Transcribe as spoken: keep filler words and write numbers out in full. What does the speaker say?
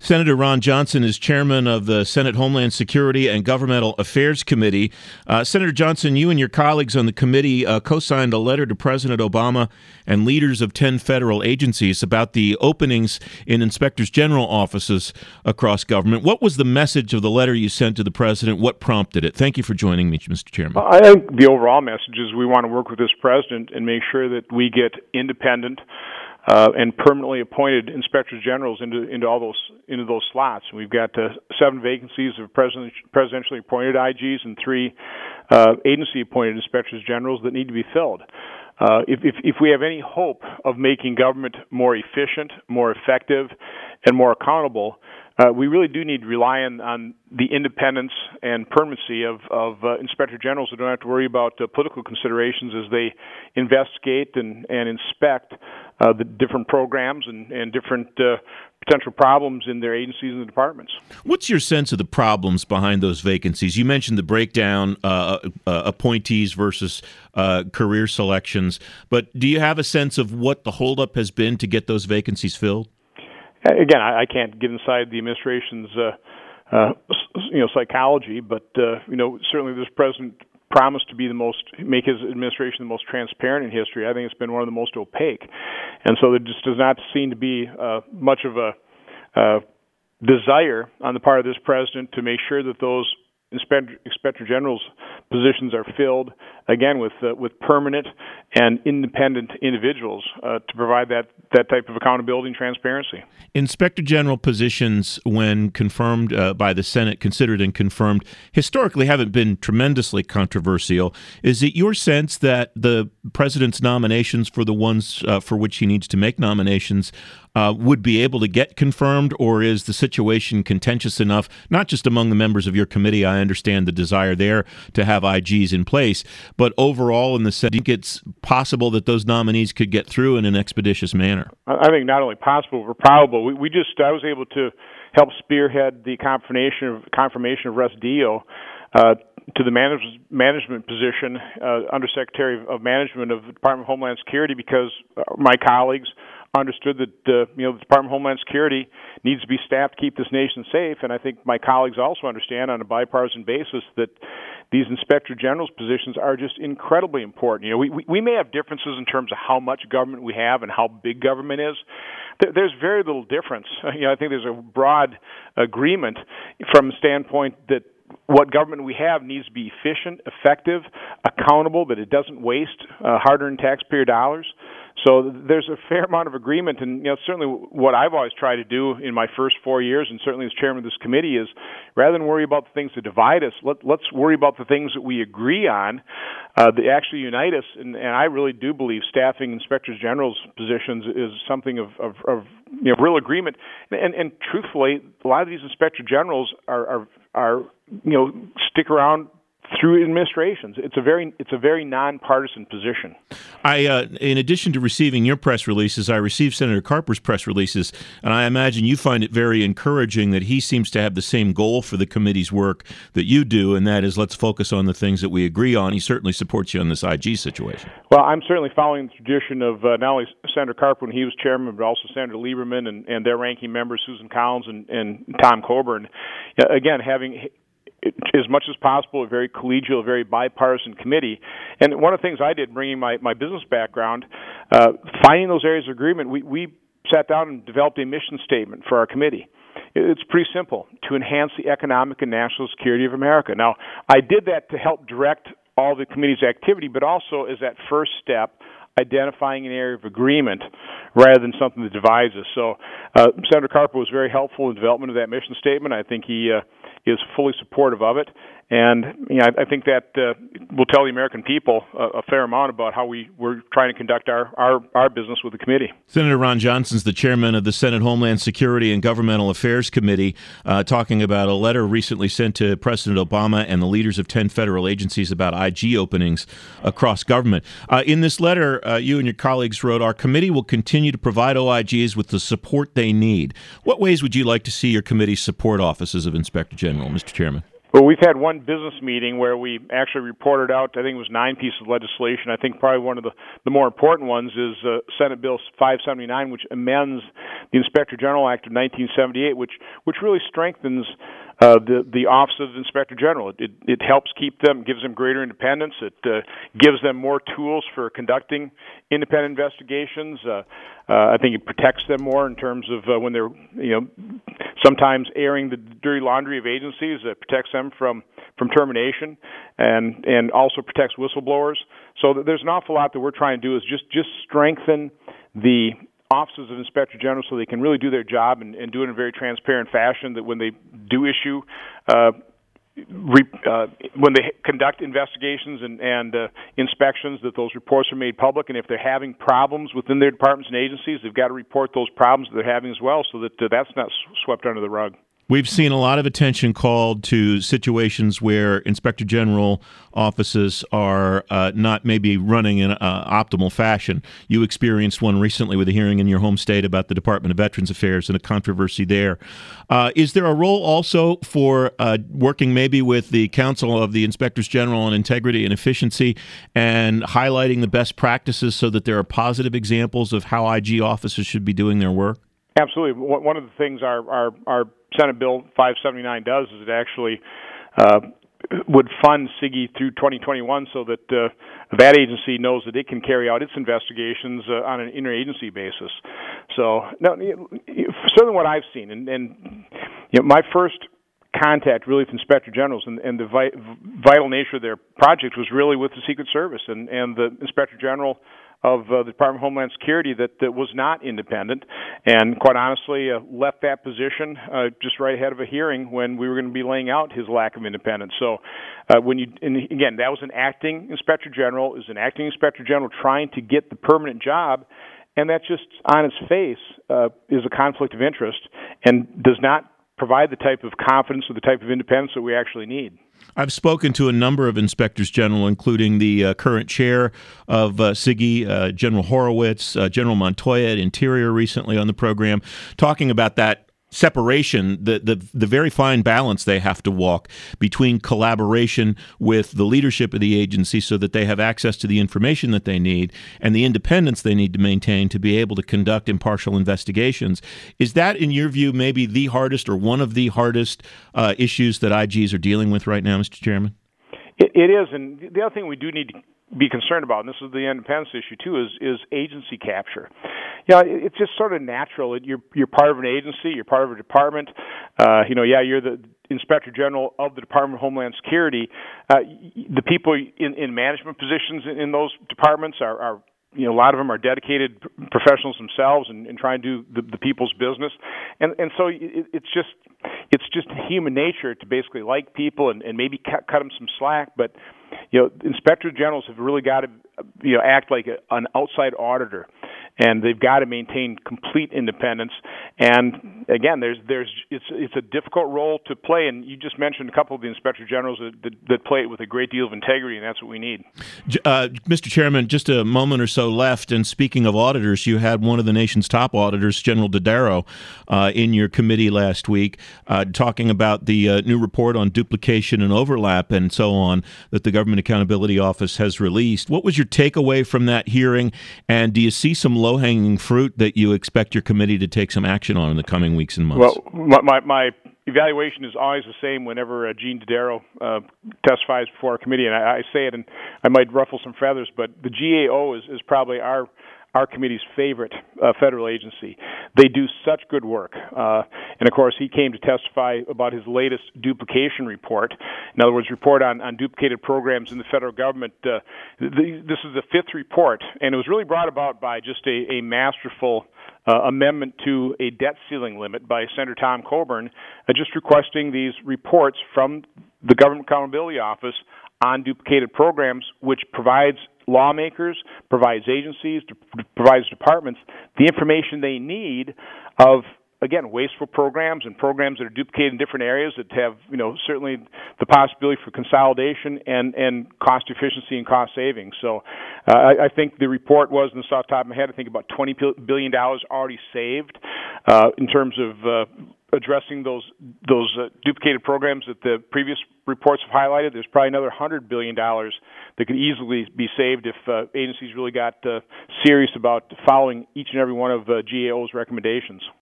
Senator Ron Johnson is chairman of the Senate Homeland Security and Governmental Affairs Committee. Uh, Senator Johnson, you and your colleagues on the committee uh, co-signed a letter to President Obama and leaders of ten federal agencies about the openings in inspectors general offices across government. What was the message of the letter you sent to the president? What prompted it? Thank you for joining me, Mister Chairman. I think the overall message is we want to work with this president and make sure that we get independent Uh, and permanently appointed inspectors generals into into all those into those slots. We've got uh, seven vacancies of president, presidentially appointed I Gs and three uh, agency appointed inspectors generals that need to be filled. Uh, if, if if we have any hope of making government more efficient, more effective, and more accountable, uh, we really do need to rely on, on the independence and permanency of, of uh, inspector generals who don't have to worry about uh, political considerations as they investigate and, and inspect uh, the different programs and, and different uh, potential problems in their agencies and departments. What's your sense of the problems behind those vacancies? You mentioned the breakdown, uh, uh, appointees versus uh, career selections, but do you have a sense of what the holdup has been to get those vacancies filled? Again, I, I can't get inside the administration's uh, uh, you know psychology, but uh, you know certainly this president promised to be the most, make his administration the most transparent in history. I think it's been one of the most opaque, and so there just does not seem to be uh, much of a uh, desire on the part of this president to make sure that those inspector, inspector general's positions are filled again with uh, with permanent and independent individuals uh, to provide that that type of accountability and transparency. Inspector general positions, when confirmed uh, by the Senate, considered and confirmed, historically haven't been tremendously controversial. Is it your sense that the president's nominations for the ones uh, for which he needs to make nominations Uh, would be able to get confirmed, or is the situation contentious enough, not just among the members of your committee, I understand the desire there to have I Gs in place, but overall in the Senate, do you think it's possible that those nominees could get through in an expeditious manner? I think not only possible, but probable. We, we just, I was able to help spearhead the confirmation of, confirmation of Russ Dio uh, to the manage, management position, uh, Undersecretary of Management of the Department of Homeland Security, because my colleagues understood that uh, you know the Department of Homeland Security needs to be staffed to keep this nation safe, and I think my colleagues also understand on a bipartisan basis that these inspector general's positions are just incredibly important. You know, we we, we may have differences in terms of how much government we have and how big government is. There's very little difference. You know, I think there's a broad agreement from the standpoint that what government we have needs to be efficient, effective, accountable, that it doesn't waste uh, hard-earned taxpayer dollars. So there's a fair amount of agreement, and you know certainly what I've always tried to do in my first four years, and certainly as chairman of this committee, is rather than worry about the things that divide us, let, let's worry about the things that we agree on uh, that actually unite us. And, and I really do believe staffing inspectors general's positions is something of, of, of you know real agreement. And, and, and truthfully, a lot of these inspector generals are are, are you know stick around through administrations. It's a very it's a very nonpartisan position. I, uh, in addition to receiving your press releases, I received Senator Carper's press releases, and I imagine you find it very encouraging that he seems to have the same goal for the committee's work that you do, and that is let's focus on the things that we agree on. He certainly supports you on this I G situation. Well, I'm certainly following the tradition of uh, not only Senator Carper when he was chairman, but also Senator Lieberman and, and their ranking members, Susan Collins and, and Tom Coburn. Uh, again, having as much as possible, a very collegial, very bipartisan committee. And one of the things I did, bringing my, my business background, uh, finding those areas of agreement, we, we sat down and developed a mission statement for our committee. It's pretty simple: to enhance the economic and national security of America. Now, I did that to help direct all the committee's activity, but also as that first step, identifying an area of agreement rather than something that divides us. So uh, Senator Carper was very helpful in the development of that mission statement. I think he uh, is fully supportive of it. And you know, I, I think that uh, will tell the American people a, a fair amount about how we, we're trying to conduct our, our, our business with the committee. Senator Ron Johnson is the chairman of the Senate Homeland Security and Governmental Affairs Committee, uh, talking about a letter recently sent to President Obama and the leaders of ten federal agencies about I G openings across government. Uh, in this letter, uh, you and your colleagues wrote, "Our committee will continue to provide O I Gs with the support they need." What ways would you like to see your committee support offices of Inspector General, Mister Chairman? Well, we've had one business meeting where we actually reported out, I think it was nine pieces of legislation. I think probably one of the, the more important ones is uh, Senate Bill five seventy-nine, which amends the Inspector General Act of nineteen seventy-eight, which which really strengthens uh, the the Office of the Inspector General. It, it, it helps keep them, gives them greater independence. It uh, gives them more tools for conducting independent investigations. Uh, uh, I think it protects them more in terms of uh, when they're, you know, sometimes airing the dirty laundry of agencies. It protects them from, from termination, and and also protects whistleblowers. So there's an awful lot that we're trying to do is just, just strengthen the offices of Inspector General so they can really do their job and, and do it in a very transparent fashion, that when they do issue uh, Re, uh, when they conduct investigations and, and uh, inspections, that those reports are made public, and if they're having problems within their departments and agencies, they've got to report those problems that they're having as well, so that uh, that's not swept under the rug. We've seen a lot of attention called to situations where Inspector General offices are uh, not maybe running in uh, optimal fashion. You experienced one recently with a hearing in your home state about the Department of Veterans Affairs and a controversy there. Uh, is there a role also for uh, working maybe with the Council of the Inspectors General on Integrity and Efficiency and highlighting the best practices so that there are positive examples of how I G officers should be doing their work? Absolutely. One of the things our, our, our Senate Bill five seventy-nine does is it actually uh, would fund S I G I through twenty twenty-one so that uh, that agency knows that it can carry out its investigations uh, on an interagency basis. So, no, certainly what I've seen, and, and you know, my first contact really with Inspector Generals and, and the vi- vital nature of their project was really with the Secret Service and, and the Inspector General of uh, the Department of Homeland Security that, that was not independent, and quite honestly uh, left that position uh, just right ahead of a hearing when we were going to be laying out his lack of independence. So uh, when you, and again, that was an acting Inspector General, is an acting Inspector General trying to get the permanent job, and that just on its face uh, is a conflict of interest and does not provide the type of confidence or the type of independence that we actually need. I've spoken to a number of inspectors general, including the uh, current chair of uh, S I G I, uh, General Horowitz, uh, General Montoya at Interior recently on the program, talking about that separation, the, the the very fine balance they have to walk between collaboration with the leadership of the agency so that they have access to the information that they need and the independence they need to maintain to be able to conduct impartial investigations. Is that, in your view, maybe the hardest or one of the hardest uh, issues that I Gs are dealing with right now, Mister Chairman? It, it is, and the other thing we do need to be concerned about, and this is the independence issue too, is is agency capture. You know, it's just sort of natural. You're you're part of an agency, you're part of a department. Uh, you know, yeah, you're the Inspector General of the Department of Homeland Security. Uh, the people in, in management positions in, in those departments are, are, you know, a lot of them are dedicated professionals themselves and, and trying to do the, the people's business. And and so it, it's just it's just human nature to basically like people and, and maybe cut, cut them some slack, but you know, inspector generals have really got to, you know, act like a, an outside auditor, and they've got to maintain complete independence. And again, there's there's it's it's a difficult role to play. And you just mentioned a couple of the inspector generals that, that, that play it with a great deal of integrity, and that's what we need. Uh, Mister Chairman, just a moment or so left. And speaking of auditors, you had one of the nation's top auditors, General Dodaro, uh, in your committee last week, uh, talking about the uh, new report on duplication and overlap and so on that the Government Accountability Office has released. What was your takeaway from that hearing, and do you see some low-hanging fruit that you expect your committee to take some action on in the coming weeks and months? Well, my, my, my evaluation is always the same whenever uh, Gene Dodaro uh, testifies before our committee, and I, I say it, and I might ruffle some feathers, but the G A O is, is probably our our committee's favorite uh, federal agency. They do such good work. Uh, and, of course, he came to testify about his latest duplication report. In other words, report on, on duplicated programs in the federal government. Uh, the, this is the fifth report, and it was really brought about by just a, a masterful uh, amendment to a debt ceiling limit by Senator Tom Coburn, uh, just requesting these reports from the Government Accountability Office on duplicated programs, which provides lawmakers, provides agencies, provides departments the information they need of, again, wasteful programs and programs that are duplicated in different areas that have, you know, certainly the possibility for consolidation and, and cost efficiency and cost savings. So uh, I, I think the report was, and this off the top of my head, I think about twenty billion dollars already saved uh, in terms of uh, addressing those those uh, duplicated programs that the previous reports have highlighted, there's probably another one hundred billion dollars that could easily be saved if uh, agencies really got uh, serious about following each and every one of uh, G A O's recommendations.